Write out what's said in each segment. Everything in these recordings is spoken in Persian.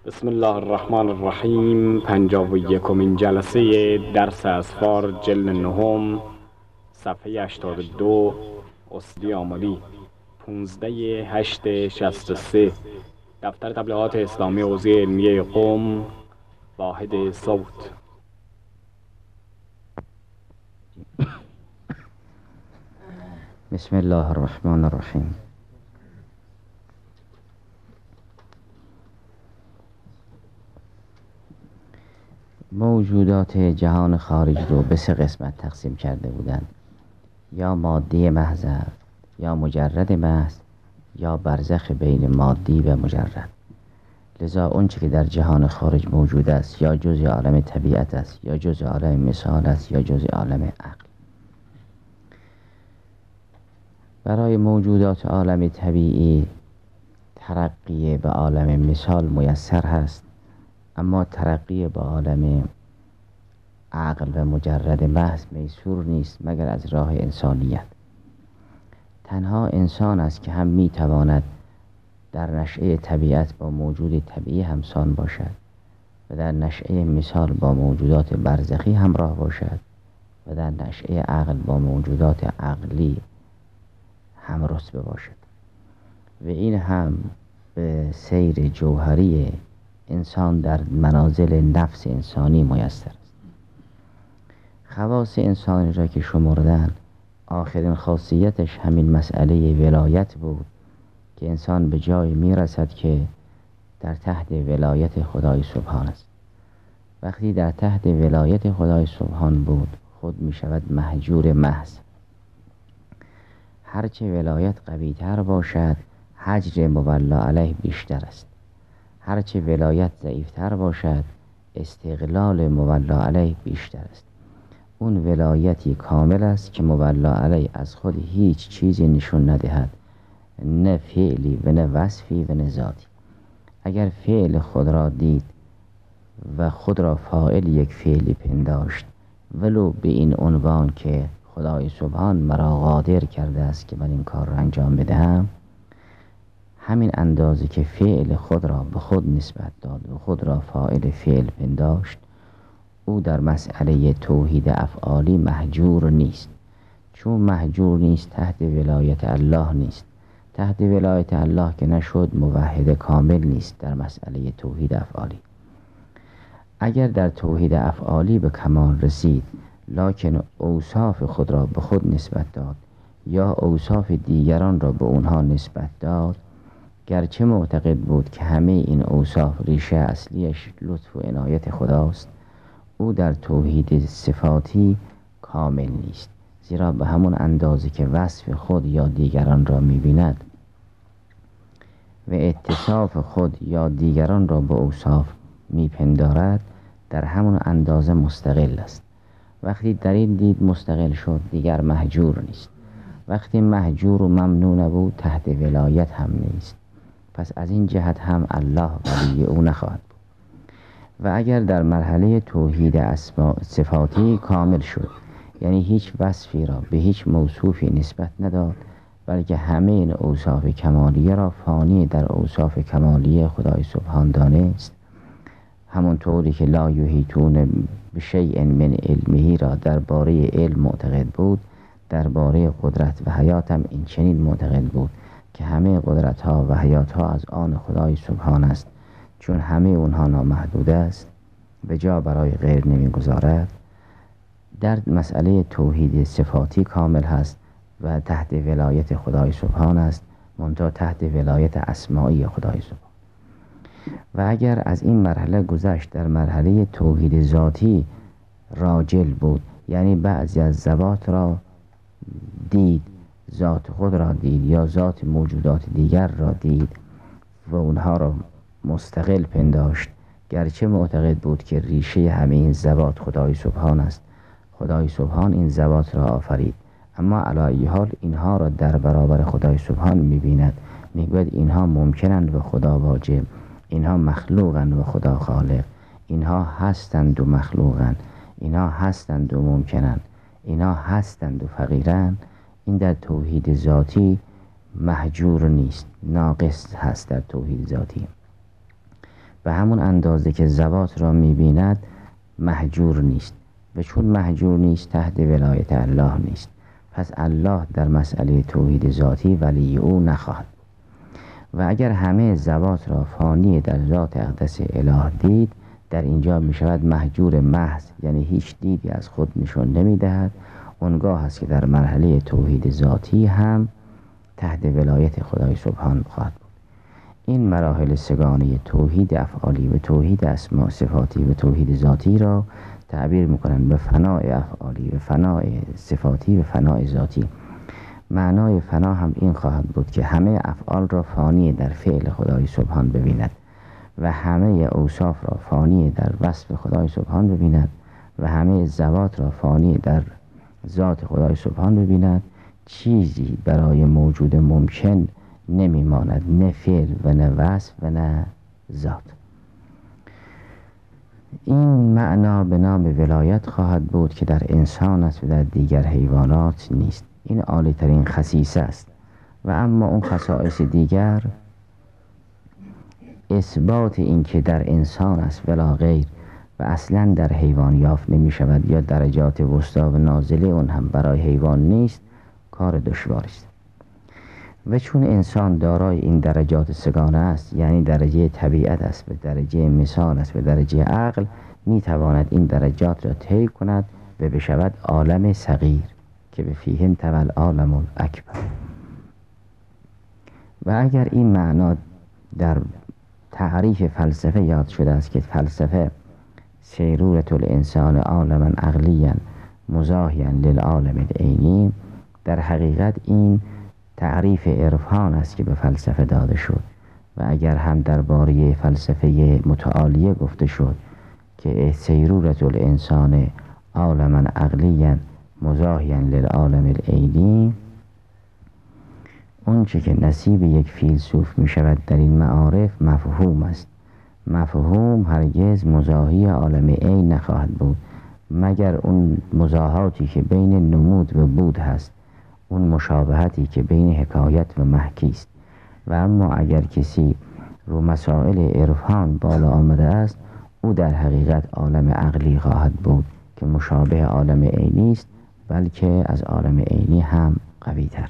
بسم الله الرحمن الرحیم. 51مین جلسه درس اسفار جلد نهم، صفحه 82، اسدی آملی، 15/8/63، دفتر تبلیغات اسلامی حوزه علمیه قم، واحد صوت. بسم الله الرحمن الرحیم. موجودات جهان خارج رو به سه قسمت تقسیم کرده بودند: یا مادی محض، یا مجرد محض، یا برزخ بین مادی و مجرد. لذا اونچه که در جهان خارج موجود است یا جزء عالم طبیعت است، یا جزء عالم مثال است، یا جزء عالم عقل. برای موجودات عالم طبیعی ترقی به عالم مثال میسر هست، اما ترقی به عالم عقل و مجرد محض میسور نیست مگر از راه انسانیت. تنها انسان است که هم میتواند در نشأه طبیعت با موجود طبیعی همسان باشد و در نشأه مثال با موجودات برزخی همراه باشد و در نشأه عقل با موجودات عقلی همرتبه باشد، و این هم به سیر جوهری انسان در منازل نفس انسانی میسر است. خواص انسانی را که شمردن، آخرین خاصیتش همین مسئله ولایت بود که انسان به جای میرسد که در تحت ولایت خدای سبحان است. وقتی در تحت ولایت خدای سبحان بود، خود می شود مهجور محض. هرچه ولایت قوی تر باشد، هجر مولا علیه بیشتر است. هرچه ولایت ضعیف تر باشد، استقلال مولا علیه بیشتر است. اون ولایتی کامل است که مولا علیه از خود هیچ چیزی نشون ندهد، نه فعلی و نه وصفی و نه ذاتی. اگر فعل خود را دید و خود را فاعل یک فعلی پنداشت، ولو به این عنوان که خدای سبحان مرا قادر کرده است که من این کار را انجام بدهم، همین اندازه که فعل خود را به خود نسبت داد و خود را فاعل فعل پنداشت، او در مسئله توحید افعالی مهجور نیست. چون مهجور نیست، تحت ولایت الله نیست. تحت ولایت الله که نشد، موحد کامل نیست در مسئله توحید افعالی. اگر در توحید افعالی به کمال رسید، لکن اوصاف خود را به خود نسبت داد یا اوصاف دیگران را به اونها نسبت داد، گرچه معتقد بود که همه این اوصاف ریشه اصلیش لطف و عنایت خداست، او در توحید صفاتی کامل نیست. زیرا به همون اندازه که وصف خود یا دیگران را می‌بیند و اتصاف خود یا دیگران را به اوصاف میپندارد، در همون اندازه مستقل است. وقتی در این دید مستقل شد، دیگر مهجور نیست. وقتی مهجور و ممنوع نبود، تحت ولایت هم نیست. پس از این جهت هم الله ولی او نخواهد بود. و اگر در مرحله توحید صفاتی کامل شد، یعنی هیچ وصفی را به هیچ موصوفی نسبت نداد، بلکه همه این اوصاف کمالیه را فانی در اوصاف کمالیه خدای سبحان دانست، همونطوری که لا یحیطون بشیء من علمه را درباره علم معتقد بود، درباره قدرت و حیات هم این چنین معتقد بود که همه قدرت ها و حیات ها از آن خدای سبحان است. چون همه اونها نامحدود است، به جا برای غیر نمیگذارد. در مسئله توحید صفاتی کامل هست و تحت ولایت خدای سبحان است، منتها تحت ولایت اسماعی خدای سبحان. و اگر از این مرحله گذشت، در مرحله توحید ذاتی راجل بود، یعنی بعضی از ذوات را دید، ذات خود را دید یا ذات موجودات دیگر را دید و اونها را مستقل پنداشت، گرچه معتقد بود که ریشه همه این ذوات خدای سبحان است. خدای سبحان این ذوات را آفرید، اما علی ای حال اینها را در برابر خدای سبحان می‌بیند، میگوید اینها ممکنند و خدا واجب، اینها مخلوقند و خدا خالق، اینها هستند و مخلوقند، اینها هستند و ممکنند، اینها هستند و فقیرند. این در توحید ذاتی مهجور نیست، ناقص هست در توحید ذاتی. به همون اندازه که ذوات را می‌بیند محجور نیست و چون محجور نیست تحت ولایت الله نیست. پس الله در مسئله توحید ذاتی ولی او نخواهد و اگر همه ذوات را فانی در ذات اقدس اله دید، در اینجا می شود محجور محض، یعنی هیچ دیدی از خود نشون نمی دهد. اونگاه است که در مرحله توحید ذاتی هم تحت ولایت خدای سبحان خواهد بود. این مراحل سگانه توحید افعالی و توحید اسماء صفاتی و توحید ذاتی را تعبیر میکنند به فنای افعالی و فنای صفاتی و فنای ذاتی. معنای فنا هم این خواهد بود که همه افعال را فانی در فعل خدای سبحان ببیند و همه اوصاف را فانی در وصف خدای سبحان ببیند و همه ذوات را فانی در ذات خدای سبحان ببیند. چیزی برای موجود ممکن نمیماند، نه فعل و نه وصف و نه ذات. این معنا به نام ولایت خواهد بود که در انسان است و در دیگر حیوانات نیست. این عالی ترین خصیصه است. و اما اون خصائص دیگر اثبات این که در انسان است ولا غیر و اصلا در حیوان یافت نمی شود یا درجات وسطا و نازله اون هم برای حیوان نیست، کار دشواری است. و چون انسان دارای این درجات سگانه است، یعنی درجه طبیعت است و درجه مثال است و درجه عقل، می تواند این درجات را طی کند و بشود عالم صغیر که به فیه انطوی العالم الاکبر. و اگر این معنا در تعریف فلسفه یاد شده است که فلسفه سیرورة الانسان عالما عقلیا مزاحیا للعالم العینی، در حقیقت این تعریف عرفان است که به فلسفه داده شد. و اگر هم درباره فلسفه متعالیه گفته شد که سیرورة الانسان عالما عقلیا مزاحیا للعالم العینی، اون چه که نصیب یک فیلسوف می شود در این معارف مفهوم است. مفهوم هرگز مزاحی عالم عین نخواهد بود مگر اون مزاحاتی که بین نمود و بود هست، اون مشابهتی که بین حکایت و محکی است. و اما اگر کسی رو مسائل عرفان بالا آمده است، او در حقیقت عالم عقلی خواهد بود که مشابه عالم عینی است، بلکه از عالم عینی هم قوی تر.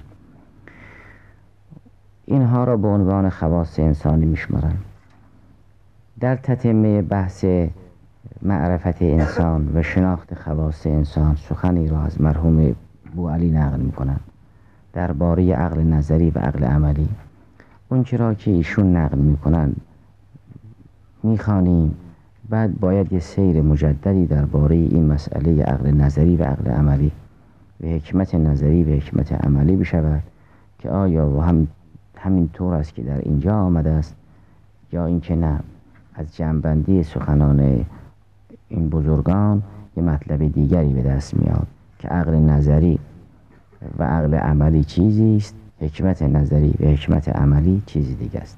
اینها را به عنوان خواص انسانی میشمارند. در تتمه بحث معرفت انسان و شناخت خواص انسان سخنی را از مرحوم بوعلی نقل میکنند درباره عقل نظری و عقل عملی. اون چرا که ایشون نقل میکنند میخوانیم، بعد باید یه سیر مجددی درباره این مسئله عقل نظری و عقل عملی و حکمت نظری و حکمت عملی بشود که آیا و همین طور است که در اینجا آمده است یا اینکه نه. از جمع‌بندی سخنان این بزرگان یه مطلب دیگری به دست میاد که عقل نظری و عقل عملی چیزی است، حکمت نظری و حکمت عملی چیزی دیگه است.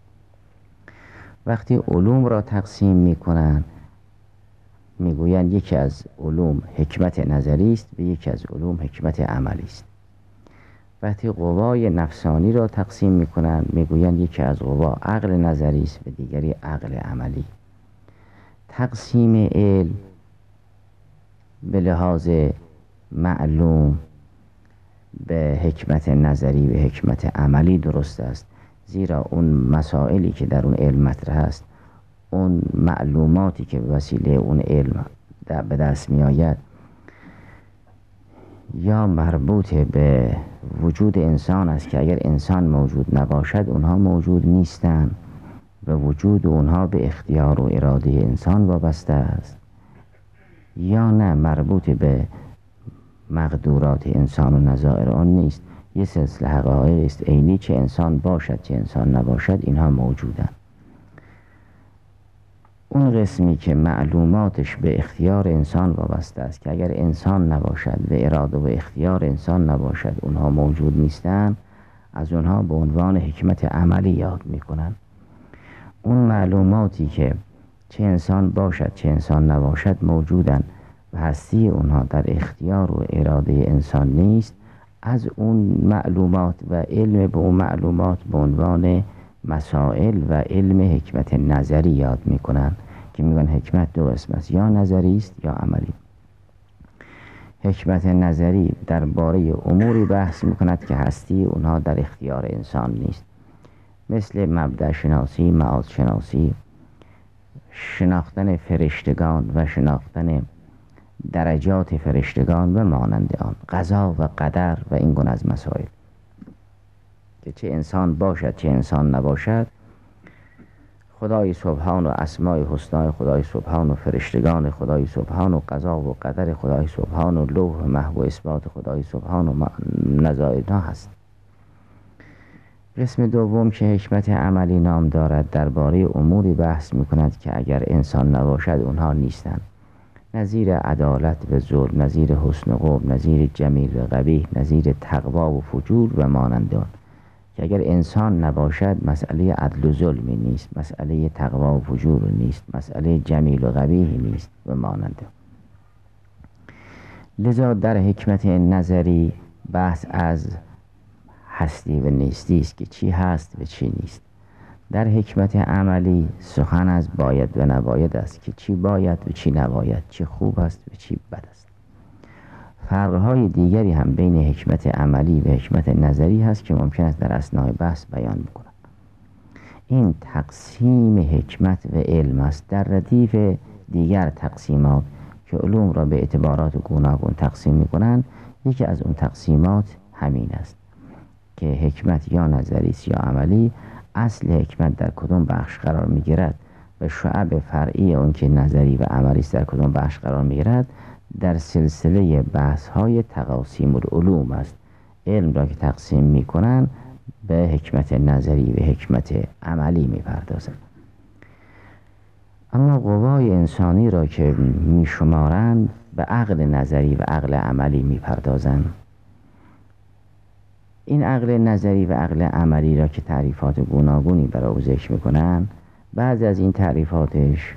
وقتی علوم را تقسیم میکنن میگویند یکی از علوم حکمت نظری است و یکی از علوم حکمت عملی است. وقتی قوای نفسانی را تقسیم میکنن میگویند یکی از قوا عقل نظری است و دیگری عقل عملی. تقسیم علم به لحاظ معلوم به حکمت نظری و حکمت عملی درست است، زیرا اون مسائلی که در اون علم مطرح است، اون معلوماتی که به وسیله اون علم به دست می آید یا مربوط به وجود انسان است که اگر انسان موجود نباشد اونها موجود نیستند و وجود اونها به اختیار و اراده انسان وابسته است، یا نه مربوط به مقدورات انسان و نظائر آن نیست. یه سلسله حقایق است عینی، چه انسان باشد چه انسان نباشد اینها موجودند. اون قسمی که معلوماتش به اختیار انسان وابسته است که اگر انسان نباشد و اراده و اختیار انسان نباشد اونها موجود نیستند، از اونها به عنوان حکمت عملی یاد میکنن. اون معلوماتی که چه انسان باشد چه انسان نباشد موجودند و هستی اونها در اختیار و اراده انسان نیست، از اون معلومات و علم به اون معلومات به عنوان مسائل و علم حکمت نظری یاد میکنن که میگن حکمت دو قسم است، یا نظری است یا عملی. حکمت نظری درباره اموری بحث میکند که هستی اونها در اختیار انسان نیست، مثل مبدأ شناسی، معاد شناسی، شناختن فرشتگان و شناختن درجات فرشتگان و مانند آن، قضا و قدر و این گونه از مسائل که چه انسان باشد چه انسان نباشد، خدای سبحان و اسماء حسنای خدای سبحان و فرشتگان خدای سبحان و قضا و قدر خدای سبحان و لوح و محو و اثبات خدای سبحان و نظائرها هست. قسم دوم که حکمت عملی نام دارد درباره اموری بحث می کند که اگر انسان نباشد اونها نیستند، نظیر عدالت و ظلم، نظیر حسن و قبح، نظیر جمیل و قبیح، نظیر تقوا و فجور و مانند آن که اگر انسان نباشد مسئله عدل و ظلمی نیست، مسئله تقوا و فجور نیست، مسئله جمیل و قبیح نیست و مانند آن. لذا در حکمت نظری بحث از هستی و نیستی است که چی هست و چی نیست. در حکمت عملی سخن از باید و نباید است که چی باید و چی نباید، چی خوب است و چی بد است. فرق‌های دیگری هم بین حکمت عملی و حکمت نظری هست که ممکن است در اثناء بحث بیان بکنم. این تقسیم حکمت و علم است. در ردیف دیگر تقسیمات که علوم را به اعتبارات گوناگون تقسیم می‌کنند، یکی از اون تقسیمات همین است که حکمت یا نظری است یا عملی. اصل حکمت در کدام بخش قرار می‌گیرد و شعب فرعی اون که نظری و عملی است در کدام بخش قرار می‌گیرد در سلسله بحث‌های تقاسیم العلوم است. علم را که تقسیم می‌کنند به حکمت نظری و حکمت عملی می‌پردازند. اما قوای انسانی را که می‌شمارند به عقل نظری و عقل عملی می‌پردازند. این عقل نظری و عقل عملی را که تعریفات گوناگونی برای او ذکر می‌کنند، بعضی از این تعریفاتش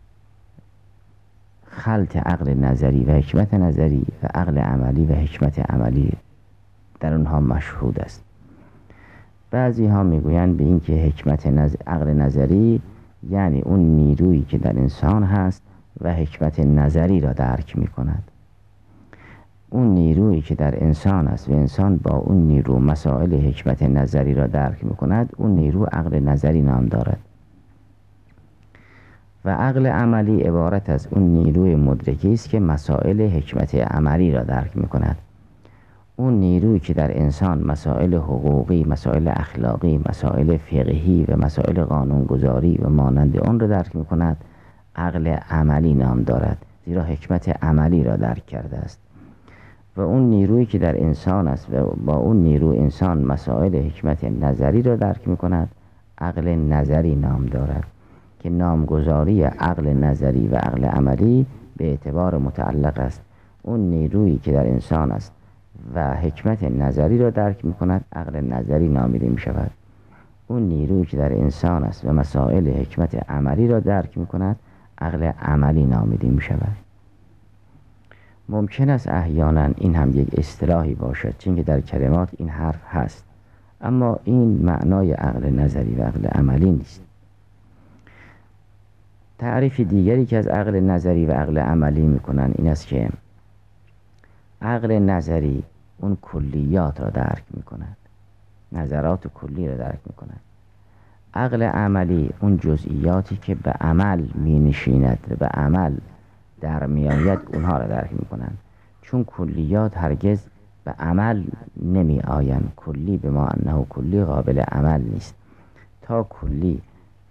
خلط عقل نظری و حکمت نظری و عقل عملی و حکمت عملی در اونها مشهود است. بعضی ها میگویند به این که عقل نظری یعنی اون نیرویی که در انسان هست و حکمت نظری را درک میکند. اون نیرویی که در انسان است و انسان با اون نیرو مسائل حکمت نظری را درک میکند، اون نیرو عقل نظری نام دارد. و عقل عملی عبارت از اون نیروی مدرکی است که مسائل حکمت عملی را درک میکند. اون نیرویی که در انسان مسائل حقوقی، مسائل اخلاقی، مسائل فقهی و مسائل قانونگذاری و مانند آن را درک میکند، عقل عملی نام دارد، زیرا حکمت عملی را درک کرده است. و اون نیرویی که در انسان است و با اون نیرو انسان مسائل حکمت نظری را درک میکند، عقل نظری نام دارد که نامگذاری عقل نظری و عقل عملی به اعتبار متعلق است. اون نیرویی که در انسان است و حکمت نظری را درک میکند، عقل نظری نامیده میشود. اون نیرویی که در انسان است و مسائل حکمت عملی را درک میکند، عقل عملی نامیده میشود. ممکن است احیانا این هم یک اصطلاحی باشد، چون که در کلمات این حرف هست، اما این معنای عقل نظری و عقل عملی نیست. تعریف دیگری که از عقل نظری و عقل عملی میکنن این است که عقل نظری اون کلیات را درک میکند، نظرات کلی را درک میکند. عقل عملی اون جزئیاتی که به عمل می نشیند و به عمل در میآید اونها را درک میکنند، چون کلیات هرگز به عمل نمی آیند. کلی به ما انه کلی قابل عمل نیست. تا کلی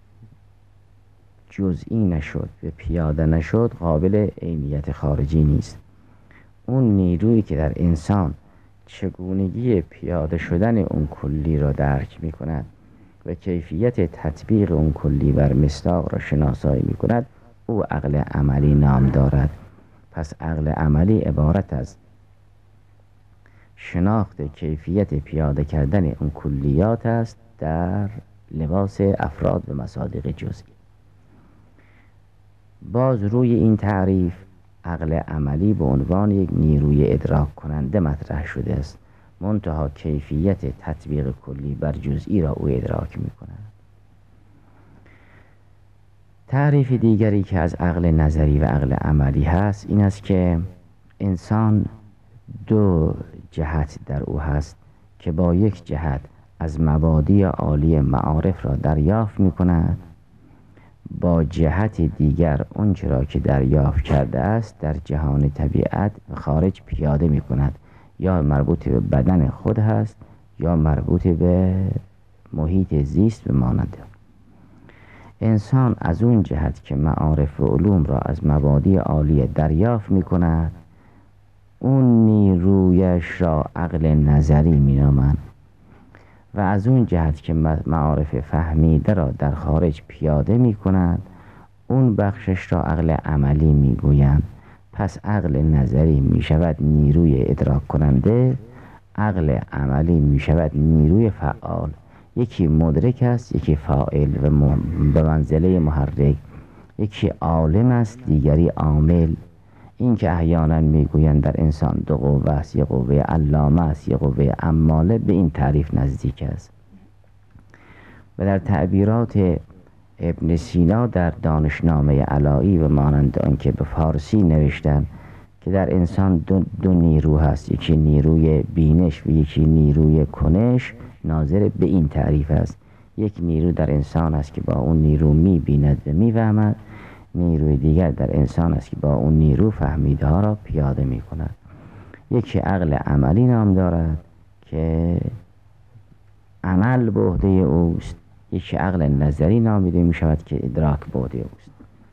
جزئی نشد و پیاده نشد قابل عینیت خارجی نیست. اون نیرویی که در انسان چگونگی پیاده شدن اون کلی را درک می کند و کیفیت تطبیق اون کلی بر مصداق را شناسایی می کند، او عقل عملی نام دارد. پس عقل عملی عبارت از شناخت کیفیت پیاده کردن اون کلیات است در لباس افراد و مصادیق جزئی. باز روی این تعریف عقل عملی به عنوان یک نیروی ادراک کننده مطرح شده است، منتها کیفیت تطبیق کلی بر جزئی را او ادراک می کند. تعریف دیگری که از عقل نظری و عقل عملی هست این است که انسان دو جهت در او هست که با یک جهت از مبادی عالی معارف را دریافت می کند، با جهت دیگر آنچه را که دریافت کرده است در جهان طبیعت و خارج پیاده می کند، یا مربوط به بدن خود هست یا مربوط به محیط زیست و مانند. انسان از اون جهت که معارف و علوم را از مبادی عالی دریافت می کند، اون نیرویش را عقل نظری می نامند و از اون جهت که معارف فهمیده را در خارج پیاده می کند، اون بخشش را عقل عملی می گویند. پس عقل نظری می شود نیروی ادراک کننده، عقل عملی می شود نیروی فعال. یکی مدرک است، یکی فاعل و به منزله محرک. یکی عالم است، دیگری عامل. این که احیانا میگویند در انسان دو قوه است، یک قوه علامه است، یک قوه عماله، به این تعریف نزدیک است. و در تعبیرات ابن سینا در دانشنامه علایی و مانند آنکه به فارسی نوشتن که در انسان دو نیرو هست، یکی نیروی بینش و یکی نیروی کنش، ناظر به این تعریف است. یک نیرو در انسان است که با اون نیرو می‌بیند و می‌فهمد، نیروی دیگر در انسان است که با اون نیرو فهمیده ها را پیاده می کند. یکی عقل عملی نام دارد که عمل به عهده اوست، یکی عقل نظری نامیده می شود که ادراک به عهده اوست.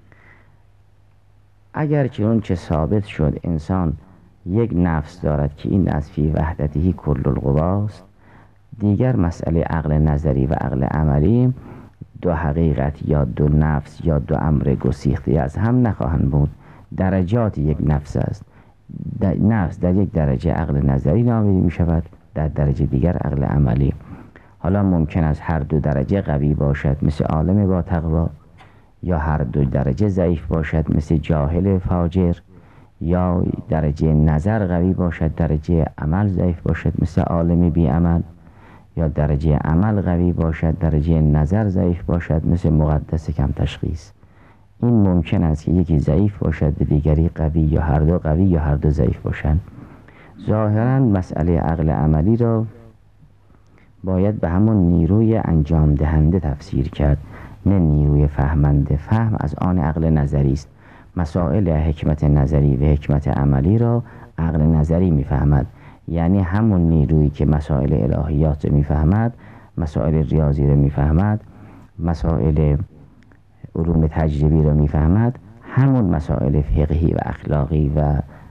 اگر که اون چه ثابت شد انسان یک نفس دارد که این از فی وحدته کل القواست، دیگر مسئله عقل نظری و عقل عملی دو حقیقت یا دو نفس یا دو امر گسیخته از هم نخواهند بود. درجات یک نفس است. نفس در یک درجه عقل نظری نامیده می شود، در درجه دیگر عقل عملی. حالا ممکن است هر دو درجه قوی باشد مثل عالم با تقوا، یا هر دو درجه ضعیف باشد مثل جاهل فاجر، یا درجه نظر قوی باشد درجه عمل ضعیف باشد مثل عالم بی عمل، یا درجه عمل قوی باشد درجه نظر ضعیف باشد مثل مقدس کم تشخیص. این ممکن است که یکی ضعیف باشد و دیگری قوی، یا هر دو قوی یا هر دو ضعیف باشند. ظاهرا مسئله عقل عملی را باید به همون نیروی انجام دهنده تفسیر کرد، نه نیروی فهمنده. فهم از آن عقل نظری است. مسائل حکمت نظری و حکمت عملی را عقل نظری میفهمد، یعنی همون نیرویی که مسائل الهیات رو میفهمد، مسائل ریاضی رو میفهمد، مسائل علوم تجربی رو میفهمد، همون مسائل فقهی و اخلاقی و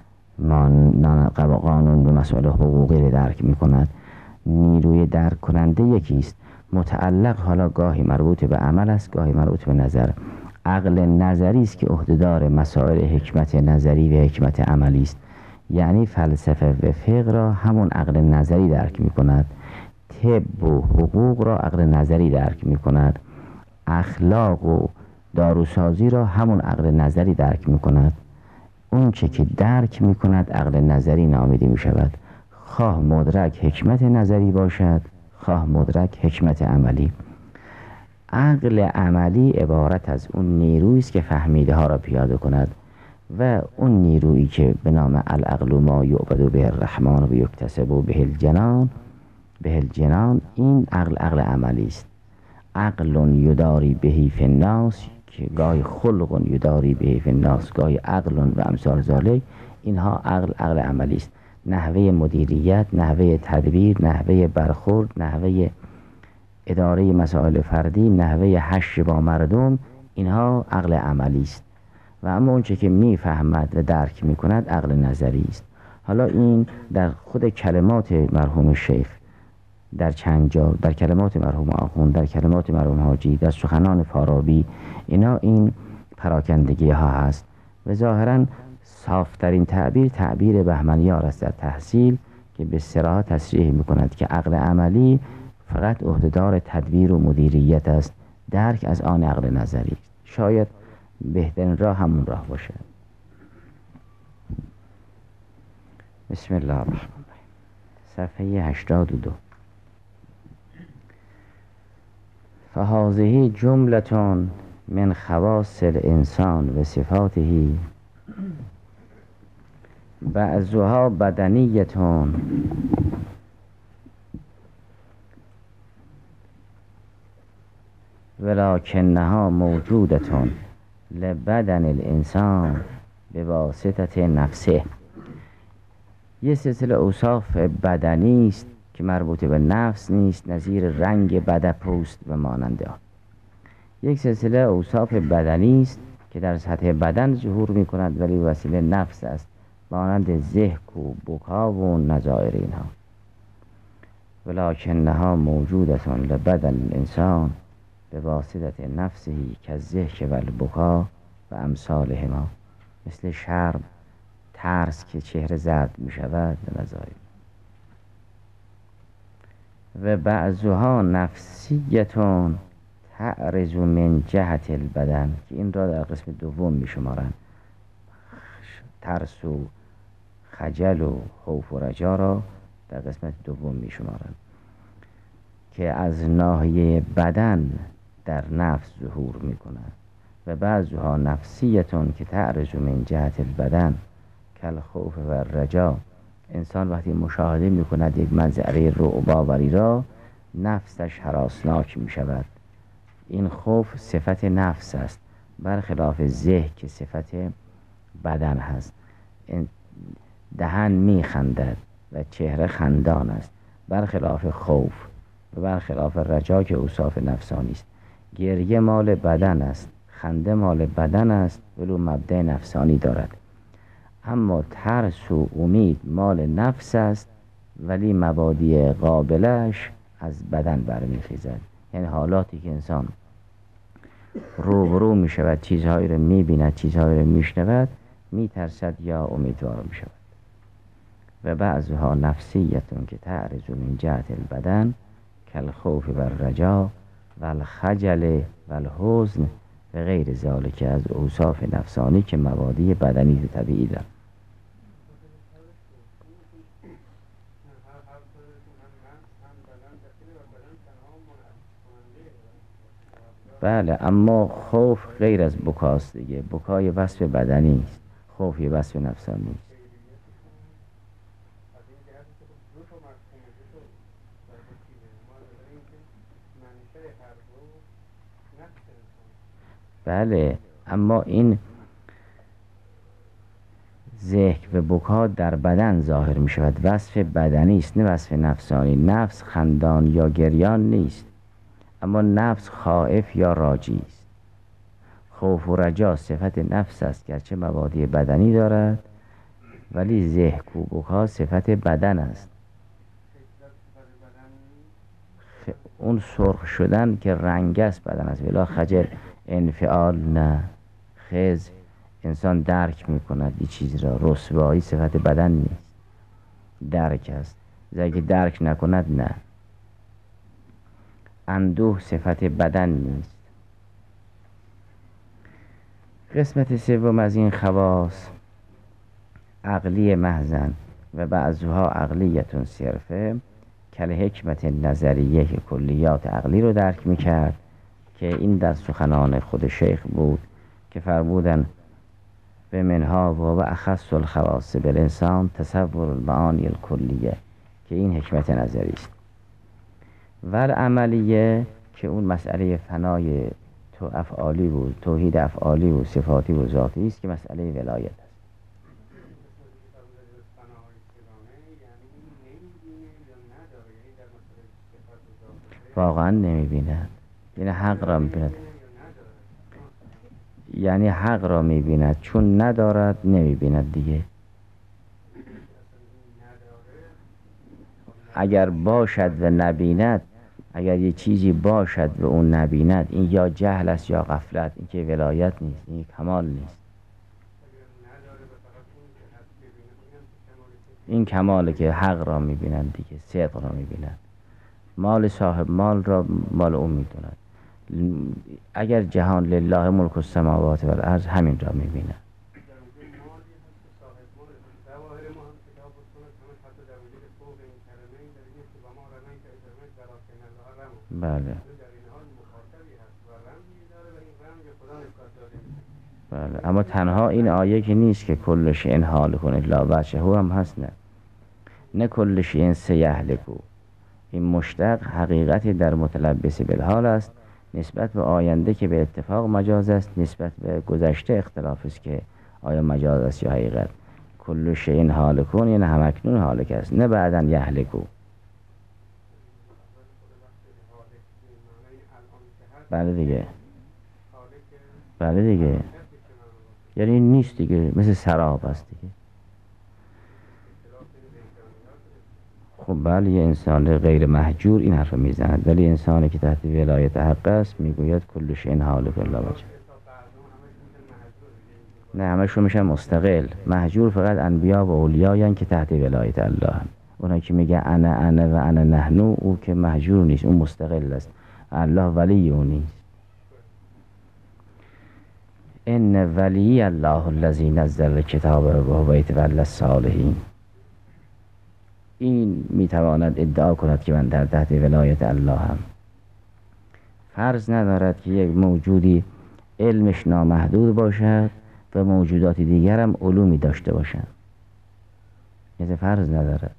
قانون و مسائل حقوقی رو درک میکند. نیروی درک کننده یکیست، متعلق حالا گاهی مربوط به عمل است، گاهی مربوط به نظر. عقل نظری است که عهدهدار مسائل حکمت نظری و حکمت عملی است، یعنی فلسفه و فقه را همون عقل نظری درک می کند، طب و حقوق را عقل نظری درک می کند، اخلاق و داروسازی را همون عقل نظری درک می کند. اون چه که درک می کند عقل نظری نامیده می شود، خواه مدرک حکمت نظری باشد، خواه مدرک حکمت عملی. عقل عملی عبارت از اون نیرویی است که فهمیده ها را پیاده کند، و اون نیرویی که به نام العقل ما یعبد به الرحمن و یکتسب به الجنان، این عقل عملی است. عقل یداری بهی فی الناس، که گاهی خلق یداری بهی فی الناس، گاهی عقل و امثال ذالک، اینها عقل عملی است. نحوه مدیریت، نحوه تدبیر، نحوه برخورد، نحوه اداره مسائل فردی، نحوه حش با مردم، اینها عقل عملی است. و اما اونچه که میفهمد و درک میکند عقل نظری است. حالا این در خود کلمات مرحوم شیخ در چند جا، در کلمات مرحوم آخوند، در کلمات مرحوم حاجی، در سخنان فارابی، اینا این پراکندگی ها هست. و ظاهرا صافترین تعبیر بهمنیار است در تحصیل که به صراحت تصریح میکند که عقل عملی فقط عهدهدار تدبیر و مدیریت است، درک از آن عقل نظری است. شاید بهترین راه همون راه باشه. بسم الله الرحمن الرحیم. صفحه 82. فهذه جملتون من خواص الانسان و صفاته بعضها بدنیتون ولکنها موجودتون لبدن الانسان به واسطه نفسه. یه سلسله اوصاف بدنی است که مربوط به نفس نیست، نظیر رنگ بد پوست و ماننده آن. یک سلسله اوصاف بدنی است که در سطح بدن ظهور می کند ولی وسیله نفس است، مانند ضحک و بکا و نظائر اینها. ولکنها موجودتون لبدن الانسان به واسطه نفسهی که ضحک و البکا و امثالهما، مثل شرم، ترس که چهره زرد می شود و نظائر. و بعضها نفسیتون تعرض من جهت البدن، که این را در قسم دوم می شمارند. ترس و خجل و خوف و رجا را در قسمت دوم می شمارند که از ناحیه بدن در نفس ظهور می کند. و بعضها نفسیتون که تعرض من جهت البدن کل خوف و رجا. انسان وقتی مشاهده می کند یک منظره رعب آوری را، نفسش هراسناک می شود. این خوف صفت نفس است، برخلاف ذهن که صفت بدن هست. دهن می خندد و چهره خندان است، برخلاف خوف و برخلاف رجا که اوصاف نفسانی است. گریه مال بدن است، خنده مال بدن است ولو مبدأ نفسانی دارد. اما ترس و امید مال نفس است ولی مبادی قابلش از بدن برمیخیزد. یعنی حالاتی که انسان روبرو می شود، چیزهایی رو می بیند، چیزهایی رو می شنود، می ترسد یا امیدوار می شود. و بعضها نفسیتون که تعرض من جهت البدن کالخوف و الرجا و الخجل و الحزن و غیر ذالک از اوصاف نفسانی که مبادی بدنی و طبیعی دارد. بله، اما خوف غیر از بکاست دیگه. بکای وصف بدنی است، خوف یه وصف نفسانی است. بله، اما این ذهن و بکا در بدن ظاهر می شود، وصف بدنی است نه وصف نفسانی. نفس خندان یا گریان نیست، اما نفس خائف یا راجی است. خوف و رجا صفت نفس است گرچه مبادی بدنی دارد، ولی ذهن و بکا صفت بدن است. اون سرخ شدن که رنگ است بدن است، ولی خجل انفعال نه. خز انسان درک می کند این چیز را، رسوایی صفت بدن نیست، درک است. اگه درک نکند نه. اندوه صفت بدن نیست. قسمت سوم از این خواص عقلی محضن و بعضها عقلیتون صرفه کل حکمت نظریه که کلیات عقلی رو درک میکرد، که این در سخنان خود شیخ بود که فرمودن به منها و اخص الخواص بالانسان تصور المعانی الکلیه، که این حکمت نظری است. و عملیه که اون مسئله فنای تو افعالی بود، توحید افعالی و صفاتی و ذاتی است که مسئله ولایت است. واقعا نمیبیند، یعنی حق را میبیند، یعنی حق را میبیند، چون ندارد نمیبیند دیگه. اگر باشد و نبیند، اگر یه چیزی باشد و اون نبیند، این یا جهل است یا غفلت، این که ولایت نیست، این کمال نیست. این کماله که حق را میبینند دیگه، صدق را میبینند. مال صاحب مال را مال اون میدوند. اگر جهان لله ملک السماوات و الارض، همین را میبینند. بله. بله. اما تنها این آیه که نیست که کل شیء هالک الا وجهه هم هست، نه کل شیء سیهلکو. این مشتق حقیقتی در متلبس بالحال است، نسبت به آینده که به اتفاق مجاز است، نسبت به گذشته اختلاف است که آیا مجاز است یا حقیقت. کل شیء هالکون یعنی همکنون هالک است، نه بعداً یهلکو. بله دیگه، بله دیگه، یعنی نیست دیگه، مثل سراب است دیگه. خب بله، یه انسان غیر محجور این حرف میزند، ولی انسانی که تحت ولایت حق است میگوید کل شیء هالک الا وجهه. نه همشون میشن مستقل. محجور فقط انبیا و اولیایان که تحت ولایت الله هم. اونایی که میگه انا و انا نحنو، او که محجور نیست، اون مستقل است. الله ولی اون نیست. ان ولی الله الذی نزل الکتاب و هو یتولی الصالحین. این میتواند ادعا کند که من در تحت ولایت الله هم. فرض ندارد که یک موجودی علمش نامحدود باشد و موجودات دیگر هم علومی داشته باشند. یعنی فرض ندارد.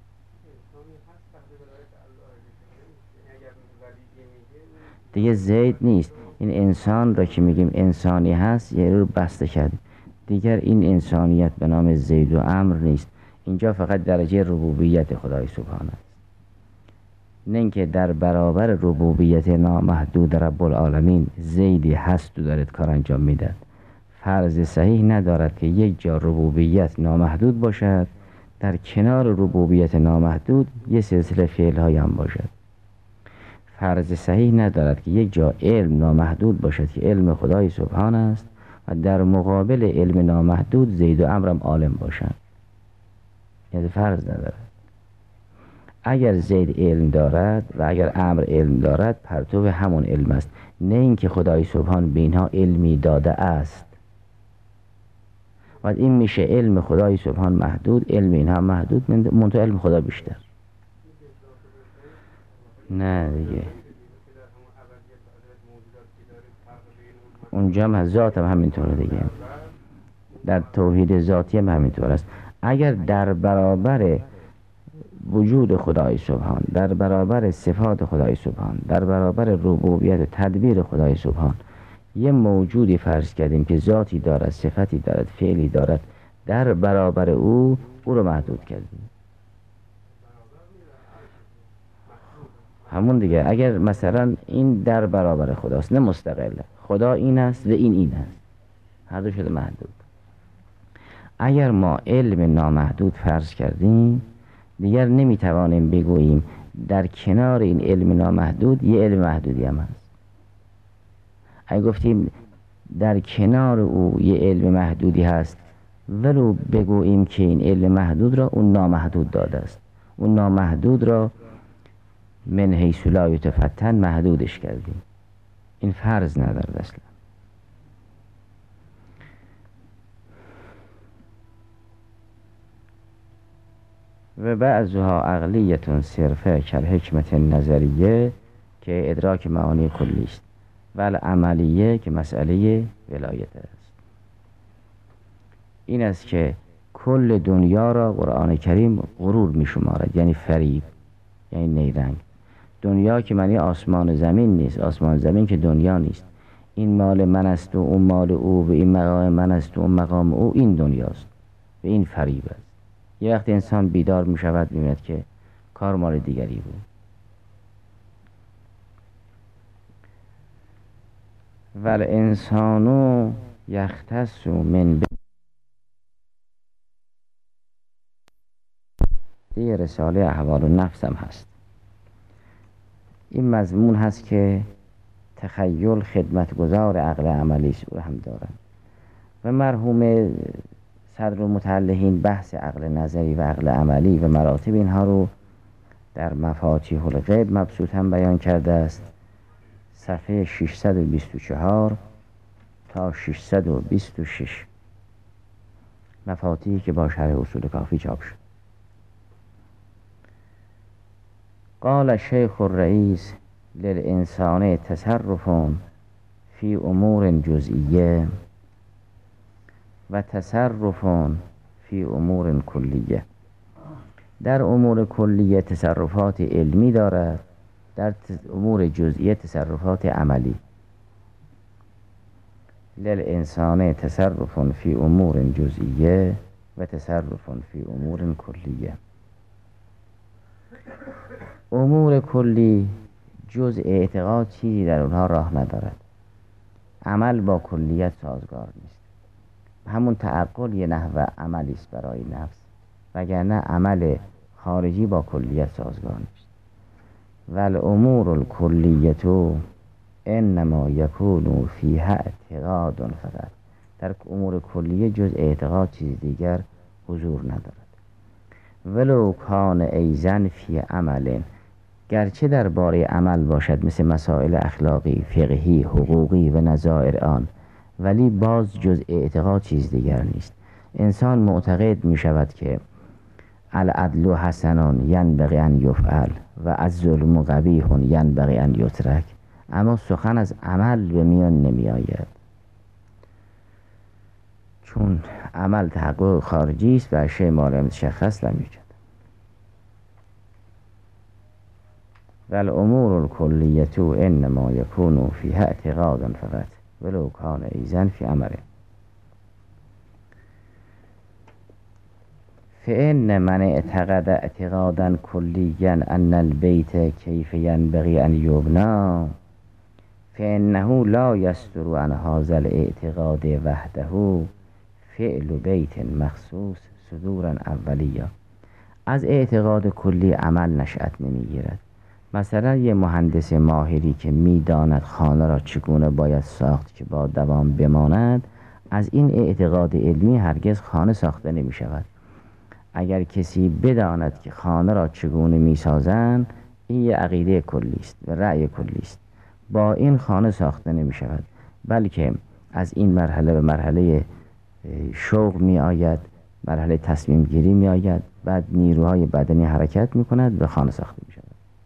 دیگه زید نیست. این انسان را که میگیم انسانی هست یه رو بسته کرد. دیگر این انسانیت به نام زید و عمرو نیست. اینجا فقط درجه ربوبیت خدای سبحانه است. نه اینکه در برابر ربوبیت نامحدود رب العالمین زیدی هست و دارد کار انجام میدهد. فرض صحیح ندارد که یک جا ربوبیت نامحدود باشد، در کنار ربوبیت نامحدود یه سلسله فعل‌های هم باشد. فرض صحیح ندارد که یک جا علم نامحدود باشد که علم خدای سبحان است و در مقابل علم نامحدود زید و عمرو هم عالم باشند. یعنی فرض ندارد. اگر زید علم دارد و اگر عمرو علم دارد پرتو همون علم است، نه اینکه خدای سبحان به اینها علمی داده است. و این میشه علم خدای سبحان محدود، علم اینها محدود، منتها علم خدا بیشتر. نه دیگه، اونجا هم ذات هم همینطوره دیگه. در توحید ذاتی هم همینطور است. اگر در برابر وجود خدای سبحان، در برابر صفات خدای سبحان، در برابر ربوبیت تدبیر خدای سبحان یه موجودی فرض کردیم که ذاتی دارد، صفتی دارد، فعلی دارد، در برابر او رو محدود کردیم. همون دیگه. اگر مثلا این در برابر خداست، نه مستقله، خدا این است و این است، هر دو شده محدود. اگر ما علم نامحدود فرض کردیم دیگر نمیتوانیم بگوییم در کنار این علم نامحدود یه علم محدودی هم هست. اگر گفتیم در کنار او یه علم محدودی هست ولو بگوییم که این علم محدود را اون نامحدود داده است، اون نامحدود را من حیث لا یتفتن محدودش کردیم. این فرض ندارد اصلا. و بعضها عقلیت صرفه کالحکمت نظریه که ادراک معانی کلی است و عملیه که مسئله ولایت است. این است که کل دنیا را قرآن کریم غرور می شمارد، یعنی فریب، یعنی نیرنگ. دنیا که معنی آسمان زمین نیست، آسمان زمین که دنیا نیست. این مال من است و اون مال او و این مقام من است و اون مقام او، این دنیاست و این فریب است. یه وقت انسان بیدار می شود می‌بیند که کار مال دیگری بود. ول انسانو یختص من یه رساله احوال النفس هم هست. این مضمون هست که تخیل خدمتگزار عقل عملی رو هم دارن و مرحوم صدر المتعلقین بحث عقل نظری و عقل عملی و مراتب اینها رو در مفاتیح الغیب مبسوط هم بیان کرده است. صفحه 624 تا 626 مفاتیحی که با شرح اصول کافی چاپ شد. قال الشیخ الرئیس للانسان تصرف فی امور جزئیه و تصرف فی امور کلیه. در امور کلیه تصرفات علمی دارد، در امور جزئیه تصرفات عملی. للانسان تصرف فی امور جزئیه و تصرف فی امور کلیه. امور کلی جز اعتقاد چیزی در اونها راه ندارد. عمل با کلیت سازگار نیست. همون تعقل یه نحو عملی است برای نفس، وگرنه عمل خارجی با کلیت سازگار نیست. والامور الکلیه انما یکون فیها اعتقاد فقط. در امور کلیه جز اعتقاد چیز دیگر حضور ندارد. ولو کان ایزن فی عمل، گرچه در باره عمل باشد، مثل مسائل اخلاقی، فقهی، حقوقی و نظائر آن، ولی باز جز اعتقاد چیز دیگر نیست. انسان معتقد می شود که العدل حسن ینبغی ان یفعل و الظلم قبیح ینبغی ان یترک، اما سخن از عمل به میان نمی آید، چون عمل تحقق خارجی است و شیء ما لم یتشخص لم یوجد. والامور الکلیه انما یکون فیها اعتقاد فقط ولو کان ایزن فی عمل. فإن من اعتقد اعتقادا کلیا ان البیت کیف ینبغی ان یبنی فإنه لا یصدر عن هذا الاعتقاد وحده فعل بیت مخصوص صدورا اولیه. از اعتقاد کلی عمل نشأت نمیگیرد. مثلا یه مهندس ماهری که میداند خانه را چگونه باید ساخت که با دوام بماند، از این اعتقاد علمی هرگز خانه ساخته نمی شود. اگر کسی بداند که خانه را چگونه می سازند، این یه عقیده کلی است و رأی کلی است، با این خانه ساخته نمی شود، بلکه از این مرحله به مرحله شوق می آید، مرحله تصمیم گیری می آید، بعد نیروهای بدنی حرکت می کند و خانه ساخته می شود.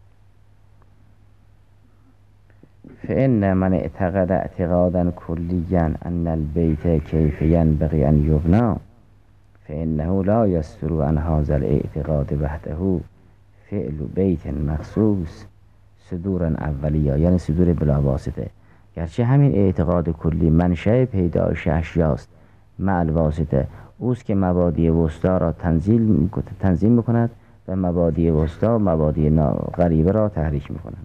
فإن من اعتقد اعتقادا کلیا ان البیت کیف ینبغی ان یبنی فإنه لا یصدر عن هذا الاعتقاد وحده فعل بیت مخصوص صدورا اولیه، یعنی صدور بلا واسطه. گرچه همین اعتقاد کلی منشأ پیدایش اشیاست مع الواسطه، اوست که مبادی وسطا را تنظیم میکند و مبادی وسطا مبادی غریبه را تحریک میکند.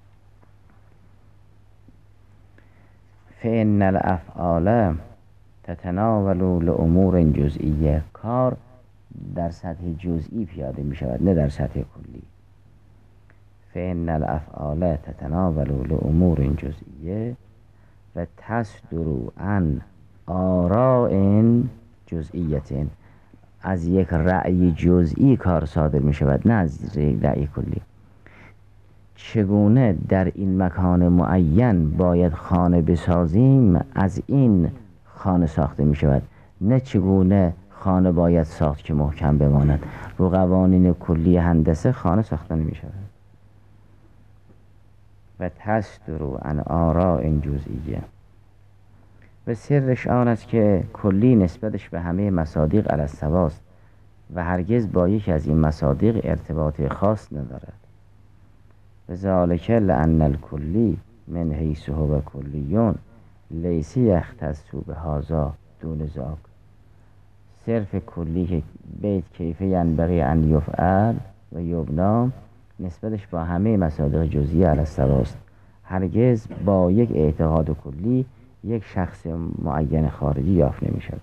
فإن الافعال تتناول لامور جزئیه. کار در سطح جزئی پیاده می شود، نه در سطح کلی. فإن الافعال تتناول لامور جزئیه و تصدر عن آراء جزئیه. از یک رأی جزئی کار صادر می شود، نه از رأی کلی. چگونه در این مکان معین باید خانه بسازیم، از این خانه ساخته می شود، نه چگونه خانه باید ساخت که محکم بماند. رو قوانین کلی هندسه خانه ساخته نمی شود. و تصدر عن آراء جزئیه. و سرش آن است که کلی نسبتش به همه مصادیق علی السواست و هرگز با یک از این مصادیق ارتباط خاص ندارد. و ذالک لأن الکلی من حیث هو کلیون لیس یختص بهذا دون ذاک. صرف کلی که بیت کیف ینبغی ان یفعل و یبنا نسبتش با همه مصادیق جزئی علی السواست، هرگز با یک اعتقاد کلی یک شخص معین خارجی یافت نمی شود.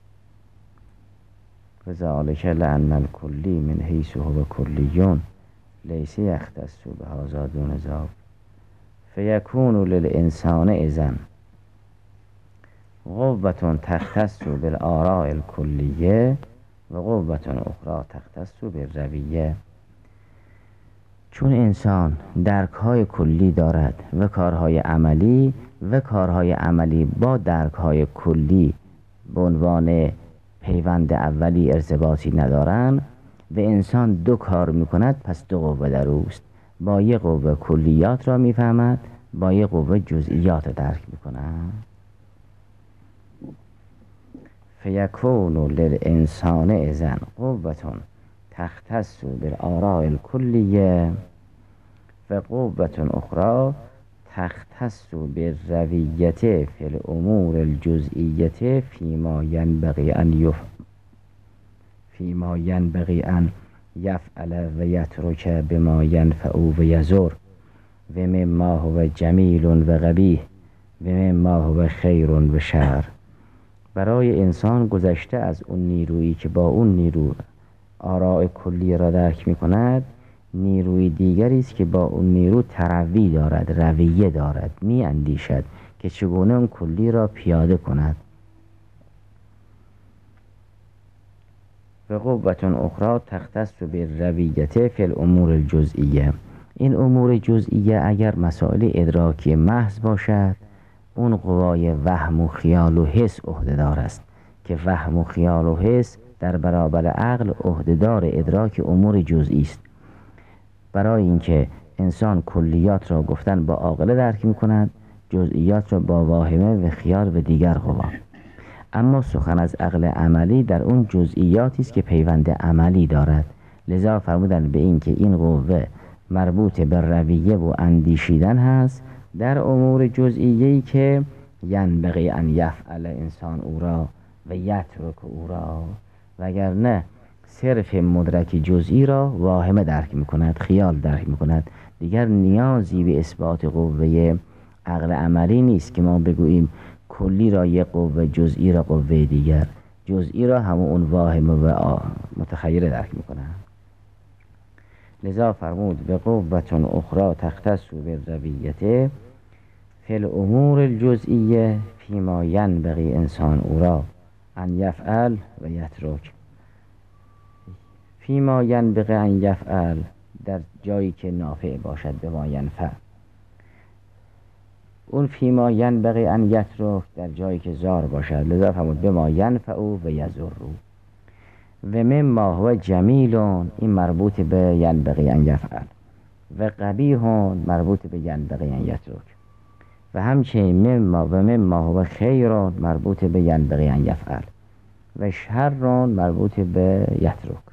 و ذالک لأن الکلی من حیث هو کلیون لیس یختص بهذا دون ذاک فیکون للانسان اذن قوة تختص بالآراء الکلیه و قوة اخرى تختص بالرویه. چون انسان درک‌های کلی دارد و کارهای عملی، و کارهای عملی با درک‌های کلی به عنوان پیوند اولی ارتباطی ندارند و انسان دو کار میکند، پس دو قوه در اوست. با یک قوه کلیات را میفهمد، با یک قوه جزئیات درک میکند. فیکون للانسان اذن قوة تختص بالآراء الکلیه و قوة اخرى تختص بالرویة فی الامور الجزئیة فیما ینبغی ان یفعل و یترک بما ینفع و یضر و مما هو جمیل و قبیح و مما هو خیر و شر. برای انسان گذشته از اون نیرویی که با اون نیرو آراء کلی را درک می کند، نیروی دیگری است که با اون نیرو تروی دارد، رویه دارد، می اندیشد که چگونه اون کلی را پیاده کند. و قوة اخرى تختص بالرویة فی الامور الجزئیه. این امور جزئیه اگر مسائل ادراکی محض باشد، اون قوای وهم و خیال و حس عهده‌دار است که وهم و خیال و حس در برابر عقل عهده‌دار ادراک امور جزئی است. برای اینکه انسان کلیات را گفتن با عاقله درک می‌کند، جزئیات را با واهمه و خیال و دیگر قوا. اما سخن از عقل عملی در اون جزئیاتی است که پیوند عملی دارد. لذا فرمودن به این که این قوه مربوط به رویه و اندیشیدن هست در امور جزئیه‌ای که ینبغی ان یفعل انسان او را و یترک او را، وگرنه صرف مدرک جزئی را واهمه درک می‌کند، خیال درک می‌کند. دیگر نیازی به اثبات قوه عقل عملی نیست که ما بگوییم کلی را یک قوه، جزئی را قوه دیگر. جزئی را همون اون واهمه و متخیل درک می‌کند. لذا فرمود به قوة اخرى تختص بالرویة فی الامور الجزئیه فیما ینبغی انسان او را ان یفعل و یترک. فیما ینبغی ان یفعل در جایی که نافع باشد به ما ینفع. اون فیما ینبغی ان یترک در جایی که ضار باشد. لذا فرمود به ما ینفع و یضر. و مما هو جمیل، این مربوط به ینبغی ان یفعل، و قبیح مربوط به ینبغی ان یترک، و همچنین مما هو خیر مربوط به ینبغی ان یفعل، و شر مربوط به یترک.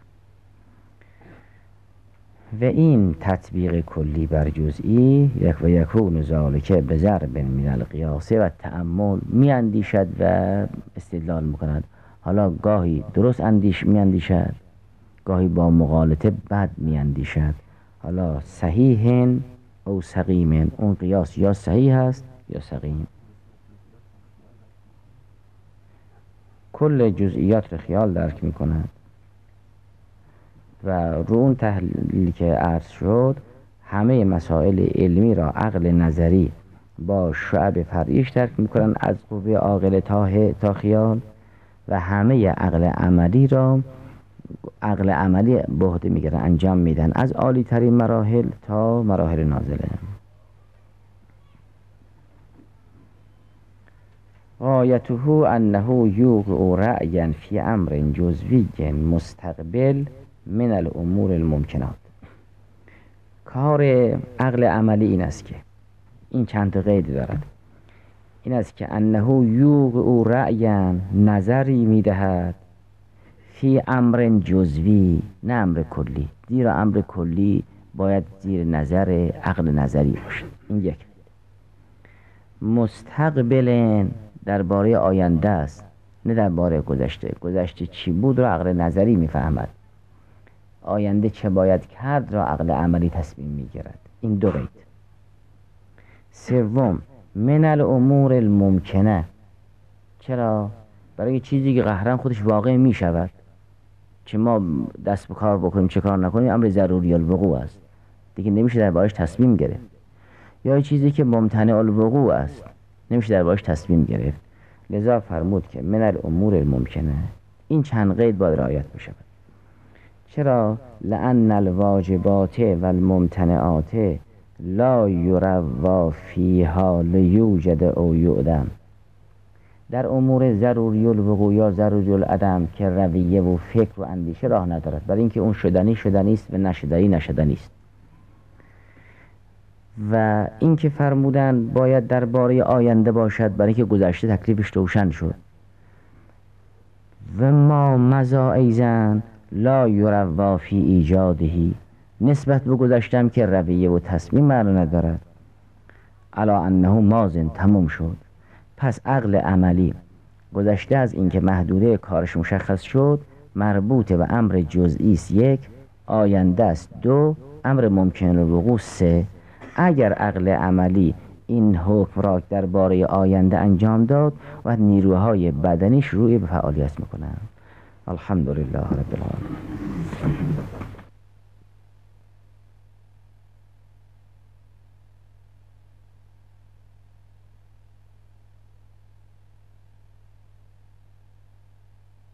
و این تطبیق کلی بر جزئی یک و یکون ذالک بضرب من القیاس و تأمل می اندیشد و استدلال میکند. حالا گاهی درست می اندیشد، گاهی با مغالطه بد می اندیشد. حالا صحیح او سقیم، اون قیاس یا صحیح است یا سقیم. کل جزئیات رو خیال درک می کند و رو اون تحلیلی که عرض شد همه مسائل علمی را عقل نظری با شعب فرعیش درک می کنند از قوه عاقله تا خیال، و همه عقل عملی را عقل عملی به عهده میگیرن، انجام میدن از عالی ترین مراحل تا مراحل نازله. غایته انه یوقع رأیا فی امر جزوی مستقبل من الامور الممکنات. کار عقل عملی این است که این چند تا قید دارد. این است که انه یوقع رأیا، نظری میدهد، فی امر جزوی، نه امر کلی. زیرا امر کلی باید زیر نظر عقل نظری باشد. این یک. مستقبل درباره آینده است، نه درباره گذشته. گذشته چی بود را عقل نظری میفهمد، آینده چه باید کرد را عقل عملی تصمیم میگیرد. این دو قید. سوم، من الامور الممکنه. چرا؟ برای چیزی که قهرن خودش واقع میشود، چه ما دست به کار بکنیم چه کار نکنیم امر ضروری الوقوع است، دیگه نمیشه دربارش تصمیم گرفت. یا چیزی که ممتنع الوقوع است، نمیشه دربارش تصمیم گرفت. لذا فرمود که من الامور الممکنه، این چند قید باید رعایت بشود. چرا؟ لأن الواجبات و الممتنعات لا یروا فیها لیوجد او یعدم. در امور ضروری الوقوع یا ضروری العدم که رویه و فکر و اندیشه راه ندارد، برای اینکه اون شدنی شدنی است و نشدنی نشدنی است. و اینکه فرمودن باید درباره آینده باشد، برای اینکه گذشته تکلیفش روشن شد. و ما مضا ایزن لا یروا فی ایجادهی، نسبت به گذشتم که رویه و تصمیم معنا ندارد. علا انه مازن، تموم شد. پس عقل عملی گذشته از اینکه محدوده کارش مشخص شد مربوط به امر جزئی است 1، آینده است 2، امر ممکن الوقوع 3. اگر عقل عملی این حکم را درباره آینده انجام داد و نیروهای بدنی شروع به فعالیت میکنند. الحمدلله رب العالمین.